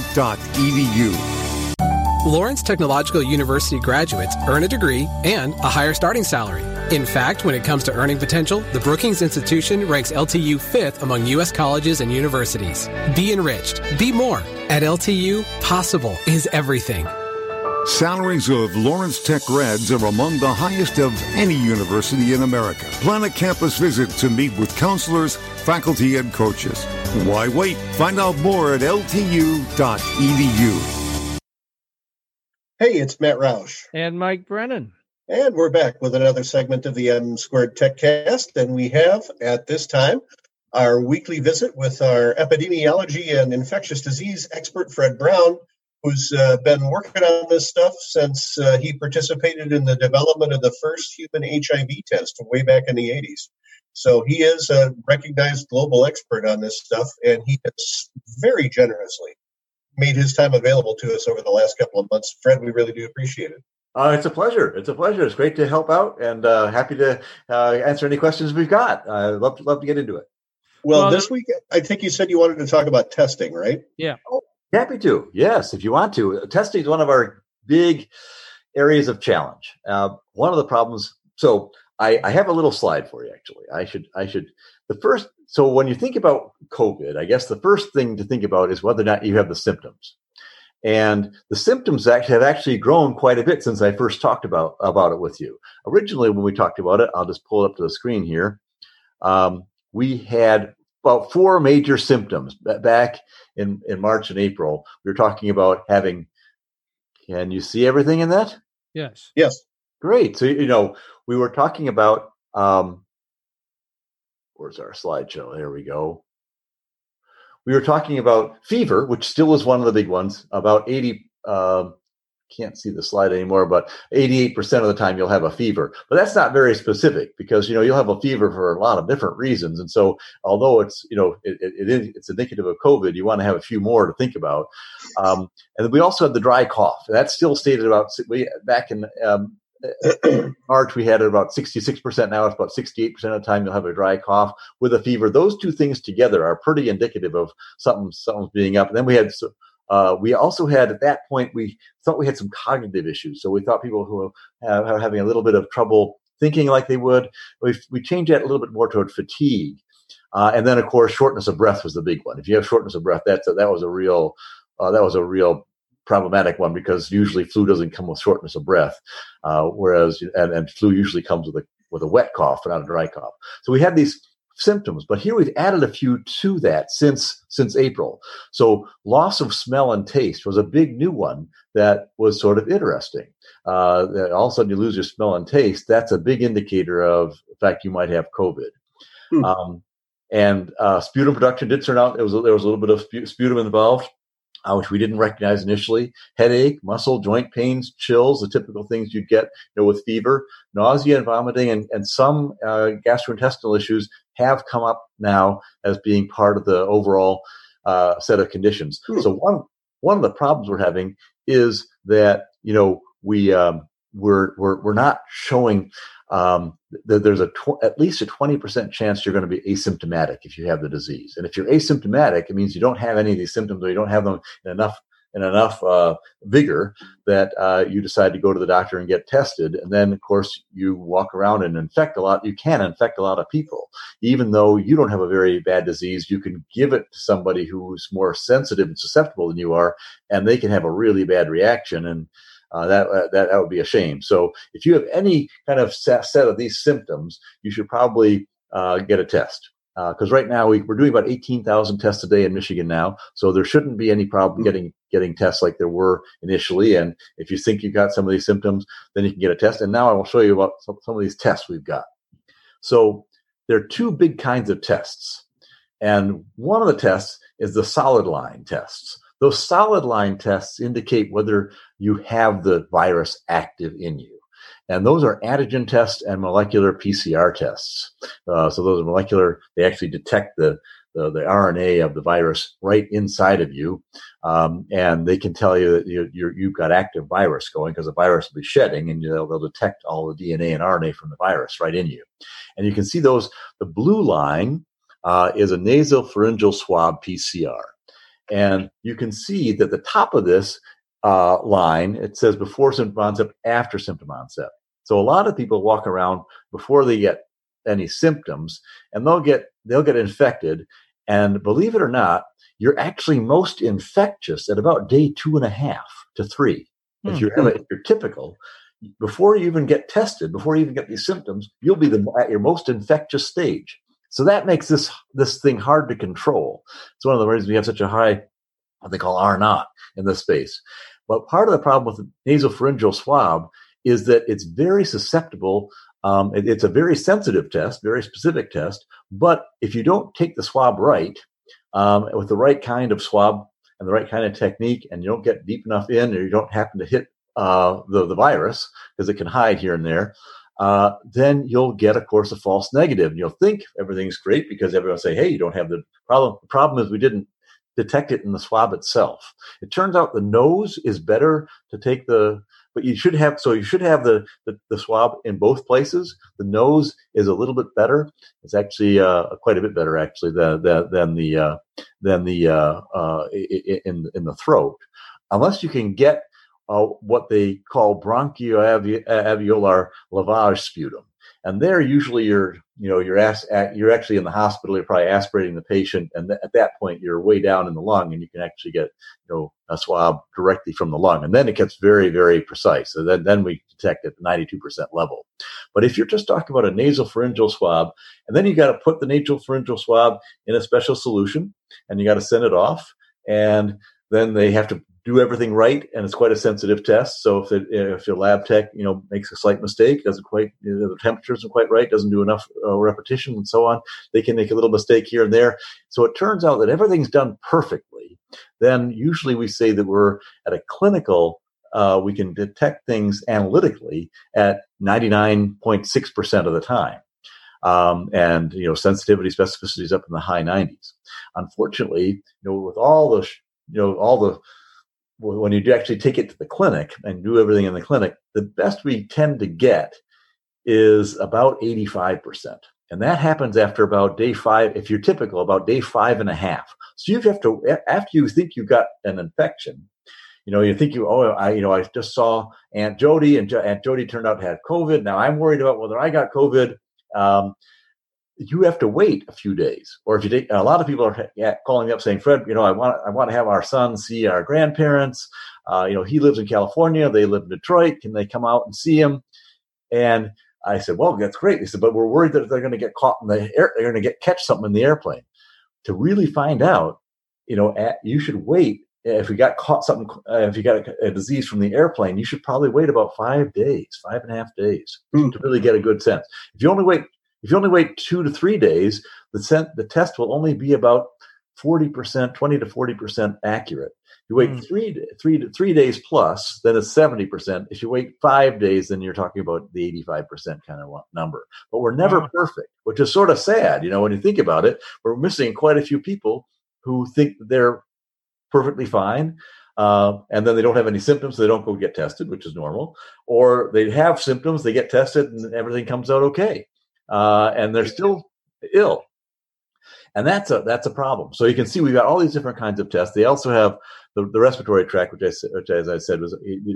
Lawrence Technological University graduates earn a degree and a higher starting salary. In fact, when it comes to earning potential, the Brookings Institution ranks LTU 5th among U.S. colleges and universities. Be enriched. Be more. At LTU, possible is everything. Salaries of Lawrence Tech grads are among the highest of any university in America. Plan a campus visit to meet with counselors, faculty, and coaches. Why wait? Find out more at ltu.edu. Hey, it's Matt Roush. And Mike Brennan. And we're back with another segment of the M2 TechCast. And we have, at this time, our weekly visit with our epidemiology and infectious disease expert, Fred Brown, who's been working on this stuff since he participated in the development of the first human HIV test way back in the 80s. So he is a recognized global expert on this stuff, and he has very generously made his time available to us over the last couple of months. Fred, we really do appreciate it. It's a pleasure. It's a pleasure. It's great to help out, and happy to answer any questions we've got. I'd love to get into it. Well, this week, I think you said you wanted to talk about testing, right? Yeah. Oh, happy to. Yes, if you want to. Testing is one of our big areas of challenge. One of the problems. So I have a little slide for you. Actually, I should. The first. So when you think about COVID, I guess the first thing to think about is whether or not you have the symptoms. And the symptoms have actually grown quite a bit since I first talked about it with you. Originally, when we talked about it, I'll just pull it up to the screen here. We had about 4 major symptoms back in March and April. We were talking about having. Can you see everything in that? Yes. Yes. Great. So, we were talking about, where's our slideshow? There we go. We were talking about fever, which still is one of the big ones. About 80, can't see the slide anymore, but 88% of the time you'll have a fever. But that's not very specific because, you'll have a fever for a lot of different reasons. And so although it's, it's indicative of COVID, you want to have a few more to think about. And then we also had the dry cough. That's still stated back in March, we had it about 66%. Now it's about 68% of the time you'll have a dry cough with a fever. Those two things together are pretty indicative of something's being up. And then we also had, at that point, we thought we had some cognitive issues. So we thought people who are having a little bit of trouble thinking like they would, we changed that a little bit more toward fatigue. And then, of course, shortness of breath was the big one. If you have shortness of breath, that was a real problematic one because usually flu doesn't come with shortness of breath, whereas and flu usually comes with a wet cough, not a dry cough. So we had these symptoms, but here we've added a few to that since April. So loss of smell and taste was a big new one that was sort of interesting. That all of a sudden you lose your smell and taste. That's a big indicator of the fact you might have COVID. And sputum production did turn out there was a little bit of sputum involved, which we didn't recognize initially. Headache, muscle, joint pains, chills, the typical things you get with fever, nausea and vomiting, and some gastrointestinal issues have come up now as being part of the overall set of conditions. So one of the problems we're having is that we're not showing that there's at least a 20% chance you're going to be asymptomatic if you have the disease. And if you're asymptomatic, it means you don't have any of these symptoms or you don't have them in enough vigor that you decide to go to the doctor and get tested. And then, of course, you walk around and infect a lot. You can infect a lot of people. Even though you don't have a very bad disease, you can give it to somebody who's more sensitive and susceptible than you are, and they can have a really bad reaction. And that would be a shame. So if you have any kind of set of these symptoms, you should probably get a test. Because right now we're doing about 18,000 tests a day in Michigan now, so there shouldn't be any problem getting tests like there were initially. And if you think you've got some of these symptoms, then you can get a test. And now I will show you about some of these tests we've got. So there are two big kinds of tests, and one of the tests is the solid line tests. Those solid line tests indicate whether you have the virus active in you. And those are antigen tests and molecular PCR tests. So those are molecular. They actually detect the RNA of the virus right inside of you. And they can tell you that you've got active virus going because the virus will be shedding, and they'll detect all the DNA and RNA from the virus right in you. And you can see those. The blue line is a nasopharyngeal swab PCR. And you can see that the top of this line, it says before symptom onset, after symptom onset. So a lot of people walk around before they get any symptoms, and they'll get infected. And believe it or not, you're actually most infectious at about day 2.5 to 3. If you're typical, before you even get tested, before you even get these symptoms, you'll be at your most infectious stage. So that makes this thing hard to control. It's one of the reasons we have such a high, what they call R0 in this space. But part of the problem with the nasopharyngeal swab is that it's very susceptible. It's a very sensitive test, very specific test. But if you don't take the swab right, with the right kind of swab and the right kind of technique, and you don't get deep enough in, or you don't happen to hit the virus, because it can hide here and there, then you'll get, of course, a false negative. And you'll think everything's great because everyone will say, hey, you don't have the problem. The problem is we didn't detect it in the swab itself. It turns out the nose is better to take but you should have the swab in both places. The nose is a little bit better. It's actually quite a bit better actually than the in the throat, unless you can get what they call bronchoalveolar lavage sputum. And there, usually you're actually in the hospital. You're probably aspirating the patient, and at that point, you're way down in the lung, and you can actually get a swab directly from the lung. And then it gets very, very precise. So then we detect at the 92% level. But if you're just talking about a nasopharyngeal swab, and then you got to put the nasopharyngeal swab in a special solution, and you got to send it off, and then they have to do everything right, and it's quite a sensitive test. So if your lab tech, makes a slight mistake, doesn't quite, the temperature isn't quite right, doesn't do enough repetition, and so on, they can make a little mistake here and there. So it turns out that everything's done perfectly. Then usually we say that we're at a clinical. We can detect things analytically at 99.6% of the time. And sensitivity, specificity is up in the high 90s. Unfortunately, with all the when you do actually take it to the clinic and do everything in the clinic, the best we tend to get is about 85%. And that happens after about day 5, if you're typical, about day 5.5. So you have to, after you think you've got an infection, you think I just saw Aunt Jody, and Aunt Jody turned out to have COVID. Now I'm worried about whether I got COVID. You have to wait a few days, or if you take, a lot of people are calling me up saying, Fred, I want to have our son see our grandparents. He lives in California. They live in Detroit. Can they come out and see him? And I said, well, that's great. They said, but we're worried that they're going to get caught in the air. They're going to catch something in the airplane. To really find out, you should wait. If you got caught something, if you got a disease from the airplane, you should probably wait about 5 days, 5.5 days to really get a good sense. If you only wait 2 to 3 days, the test will only be about 40%, 20 to 40% accurate. If you wait 3 days plus, then it's 70%. If you wait 5 days, then you're talking about the 85% kind of number. But we're never perfect, which is sort of sad. When you think about it, we're missing quite a few people who think that they're perfectly fine. And then they don't have any symptoms, so they don't go get tested, which is normal. Or they have symptoms, they get tested, and everything comes out okay. And they're still ill. And that's a problem. So you can see we've got all these different kinds of tests. They also have the respiratory tract, which as I said,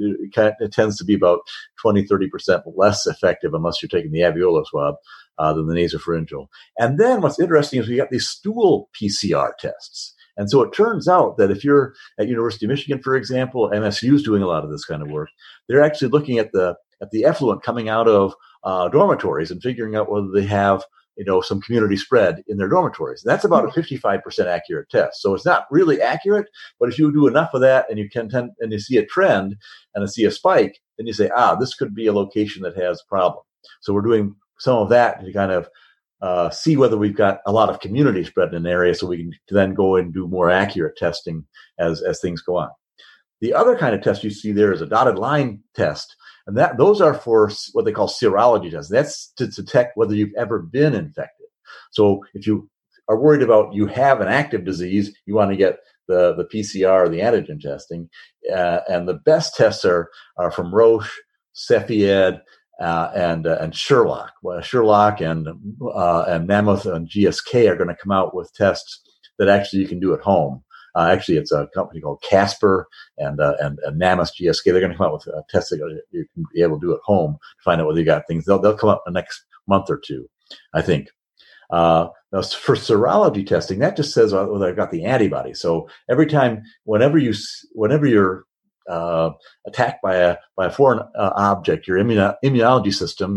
it tends to be about 20-30% less effective unless you're taking the alveolar swab than the nasopharyngeal. And then what's interesting is we got these stool PCR tests. And so it turns out that if you're at University of Michigan, for example, MSU is doing a lot of this kind of work. They're actually looking at the effluent coming out of dormitories and figuring out whether they have some community spread in their dormitories. That's about a 55% accurate test. So it's not really accurate, but if you do enough of that and you see a trend and you see a spike, then you say, this could be a location that has a problem. So we're doing some of that to kind of see whether we've got a lot of community spread in an area, so we can then go and do more accurate testing as things go on. The other kind of test you see there is a dotted line test, and those are for what they call serology tests. That's to detect whether you've ever been infected. So if you are worried about you have an active disease, you want to get the PCR or the antigen testing, and the best tests are from Roche, Cepheid, and Sherlock. Well, Sherlock and Mammoth and GSK are going to come out with tests that actually you can do at home. Actually, it's a company called Casper and Mammoth GSK. They're going to come out with tests that you can be able to do at home to find out whether you got things. They'll come out in the next month or two, I think. Now, for serology testing, that just says whether I've got the antibody. So whenever you're attacked by a foreign object, your immunology system,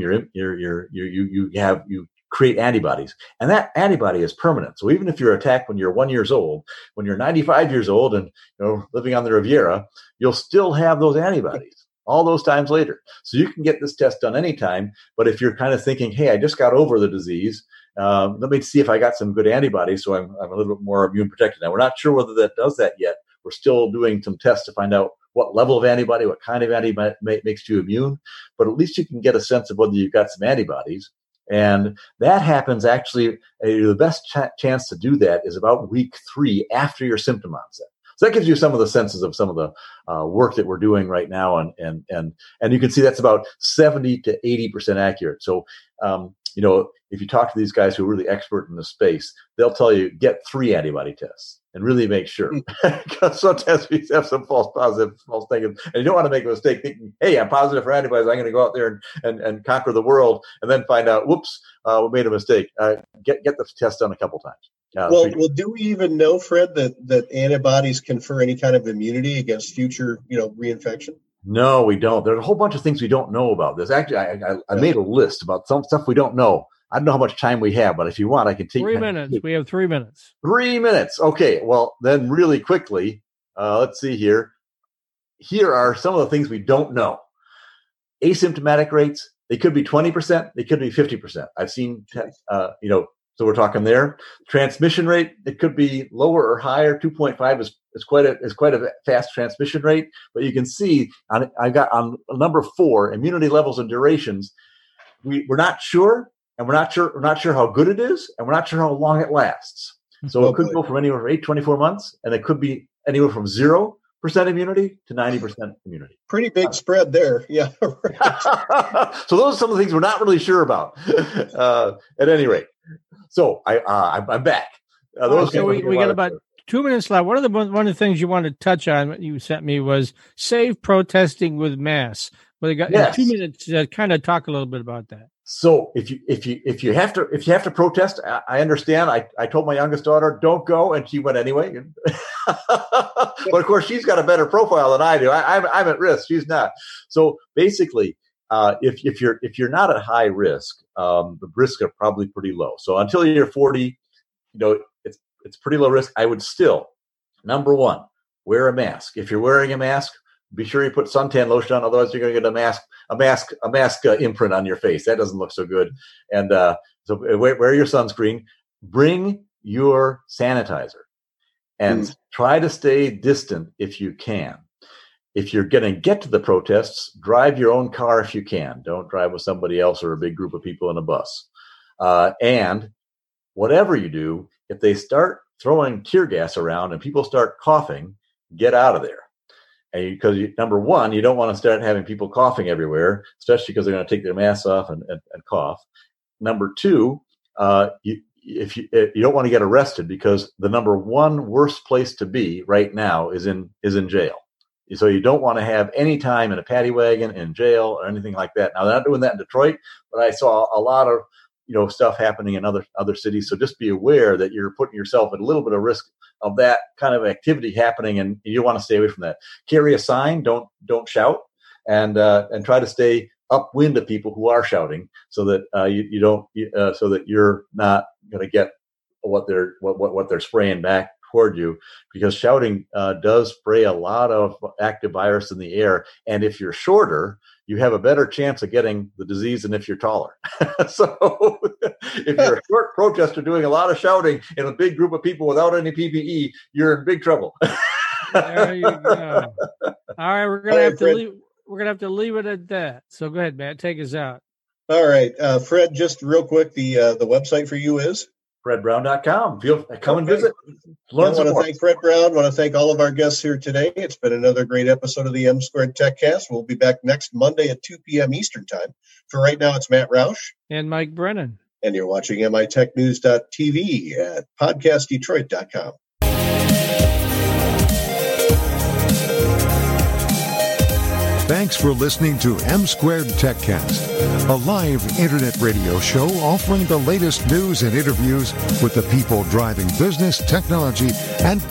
you create antibodies, and that antibody is permanent. So even if you're attacked when you're 1 year old, when you're 95 years old and living on the Riviera, you'll still have those antibodies all those times later. So you can get this test done anytime. But if you're kind of thinking, hey, I just got over the disease, let me see if I got some good antibodies, so I'm a little bit more immune protected. Now, we're not sure whether that does that yet. We're still doing some tests to find out what level of antibody, what kind of antibody makes you immune, but at least you can get a sense of whether you've got some antibodies. And that happens actually, the best chance to do that is about week 3 after your symptom onset. So that gives you some of the senses of some of the work that we're doing right now. And you can see that's about 70 to 80% accurate. So, if you talk to these guys who are really expert in the space, they'll tell you, get 3 antibody tests and really make sure. Because sometimes we have some false positives, false negatives, and you don't want to make a mistake thinking, hey, I'm positive for antibodies, I'm going to go out there and conquer the world, and then find out, whoops, we made a mistake. Get the test done a couple times. Well, do we even know, Fred, that antibodies confer any kind of immunity against future, reinfection? No, we don't. There's a whole bunch of things we don't know about this. Actually, I made a list about some stuff we don't know. I don't know how much time we have, but if you want, I can take 3 minutes. We have 3 minutes. 3 minutes. Okay. Well, then really quickly, let's see here. here are some of the things we don't know. Asymptomatic rates, they could be 20%, they could be 50%. I've seen, so we're talking there. Transmission rate, it could be lower or higher. 2.5 is quite a fast transmission rate. But you can see, I got on number 4, immunity levels and durations. We're not sure, and we're not sure how good it is, and we're not sure how long it lasts. So it could go from anywhere from 8 to 24 months, and it could be anywhere from 0% immunity to 90% immunity. Pretty big spread there. Yeah. So those are some of the things we're not really sure about. At any rate, so I'm back. So we got about 2 minutes left. One of the things you wanted to touch on, what you sent me, was save protesting with masks. Well, they got 2 minutes to kind of talk a little bit about that. So if you have to protest, I understand. I told my youngest daughter, don't go, and she went anyway. But of course, she's got a better profile than I do. I'm at risk. She's not. So basically, if you're not at high risk, the risks are probably pretty low. So until you're 40, it's pretty low risk. I would still, number one, wear a mask. If you're wearing a mask, be sure you put suntan lotion on. Otherwise, you're going to get a mask imprint on your face. That doesn't look so good. And so wear your sunscreen. Bring your sanitizer, and try to stay distant if you can. If you're going to get to the protests, drive your own car if you can. Don't drive with somebody else or a big group of people in a bus. And whatever you do, if they start throwing tear gas around and people start coughing, get out of there. And because number one, you don't want to start having people coughing everywhere, especially because they're going to take their masks off and cough. Number two, you don't want to get arrested, because the number one worst place to be right now is in jail. So you don't want to have any time in a paddy wagon, in jail, or anything like that. Now, they're not doing that in Detroit, but I saw a lot of stuff happening in other cities. So just be aware that you're putting yourself at a little bit of risk of that kind of activity happening, and you want to stay away from that. Carry a sign, don't shout, and try to stay upwind of people who are shouting, so that so that you're not going to get what they're spraying back toward you, because shouting does spray a lot of active virus in the air. And if you're shorter, you have a better chance of getting the disease than if you're taller. So if you're a short protester doing a lot of shouting in a big group of people without any PPE, you're in big trouble. There you go. All right, we're gonna have to leave it at that. So go ahead, Matt, take us out. All right, Fred, just real quick, the website for you is FredBrown.com. Come and visit. Learn some more. I want to thank Fred Brown. I want to thank all of our guests here today. It's been another great episode of the M Squared TechCast. We'll be back next Monday at 2 p.m. Eastern Time. For right now, it's Matt Roush. And Mike Brennan. And you're watching mitechnews.tv at podcastdetroit.com. Thanks for listening to M Squared TechCast, a live internet radio show offering the latest news and interviews with the people driving business, technology, and